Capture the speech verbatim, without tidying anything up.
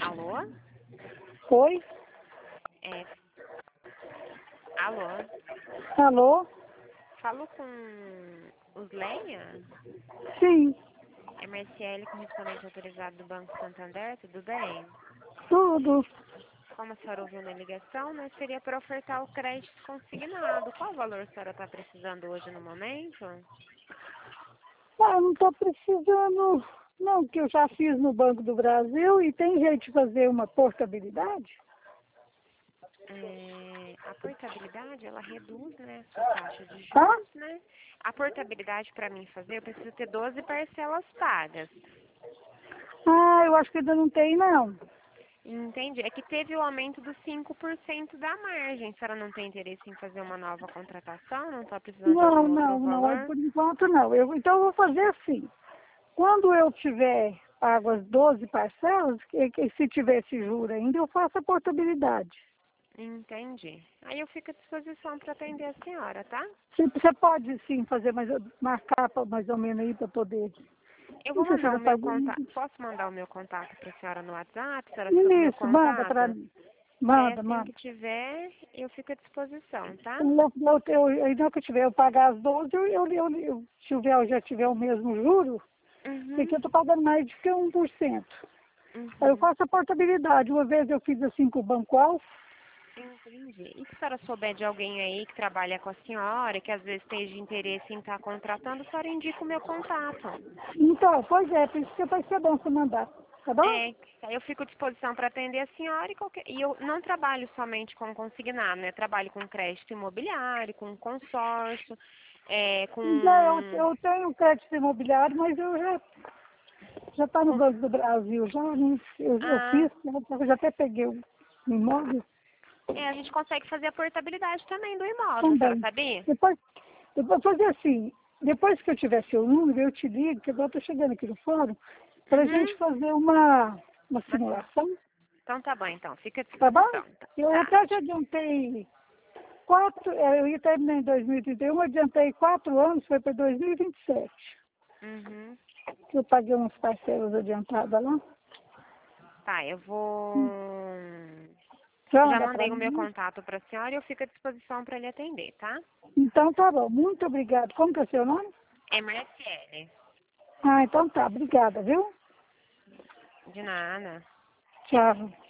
Alô? Oi? É, alô? Alô? Falo com os Leia? Sim, É Marciele, correspondente autorizado do Banco Santander, tudo bem? tudo. Como a senhora ouviu na ligação, né, seria para ofertar o crédito consignado. Qual valor a senhora está precisando hoje no momento? Ah, eu não estou precisando, não, que eu já fiz no Banco do Brasil e tem jeito de fazer uma portabilidade? É, a portabilidade, ela reduz, né, a sua taxa de Hã? juros, né? A portabilidade, para mim fazer, eu preciso ter doze parcelas pagas. Ah, eu acho que ainda não tem, não. Entendi. É que teve o aumento dos cinco por cento da margem. A senhora não tem interesse em fazer uma nova contratação? Não está precisando de Não, algum outro não, não, é valor? por enquanto não. Eu, então eu vou fazer assim. Quando eu tiver pago as doze parcelas, que, que se tiver esse juro ainda, eu faço a portabilidade. Entendi. Aí eu fico à disposição para atender a senhora, tá? Você você pode sim fazer mais, marcar pra, mais ou menos aí para poder. Eu Não vou sei se mandar o já meu pagou. contato. Posso mandar o meu contato para a senhora no WhatsApp? A senhora fica com o meu Isso, manda para contato? mim. Aí Manda, assim manda. que tiver, eu fico à disposição, tá? Eu, eu, eu, eu, não que eu tiver, eu pagar as doze, eu, eu, eu, eu, se tiver, eu já tiver o mesmo juro, porque Uhum. eu estou pagando mais do que um por cento. Aí eu Uhum. faço a portabilidade. Uma vez eu fiz assim com o Banco Alfa. Entendi. E se a senhora souber de alguém aí que trabalha com a senhora, que às vezes esteja interesse em estar contratando, a senhora indica o meu contato. Então, pois é, por isso que vai ser bom você mandar. Tá bom? É, aí eu fico à disposição para atender a senhora e, qualquer... e eu não trabalho somente com consignado, né? Trabalho com crédito imobiliário, com consórcio, é, com, Já eu, eu tenho crédito imobiliário, mas eu já já está no com... Banco do Brasil. Já, né? eu, eu Ah, fiz, eu já até peguei o imóvel é, a gente consegue fazer a portabilidade também do imóvel, a senhora também. sabia? Depois, eu vou fazer assim, depois que eu tiver seu número, eu te ligo, que agora eu estou chegando aqui no fórum, para a gente Uhum. fazer uma, uma Mas, simulação, então tá bom, então. Fica à tá bom? disposição. Tá. Eu Tá. até já adiantei quatro, eh, eu ia terminar em dois mil e trinta e um, adiantei quatro anos, foi para dois mil e vinte e sete, Uhum. que eu paguei umas parcelas adiantadas lá. Tá, eu vou... Já Já manda para mandei o meu mim? contato para a senhora e eu fico à disposição para lhe atender, tá? Então tá bom, muito obrigado. Como que é seu nome? É Marciele. Ah, então tá, obrigada, viu? De nada. Tchau.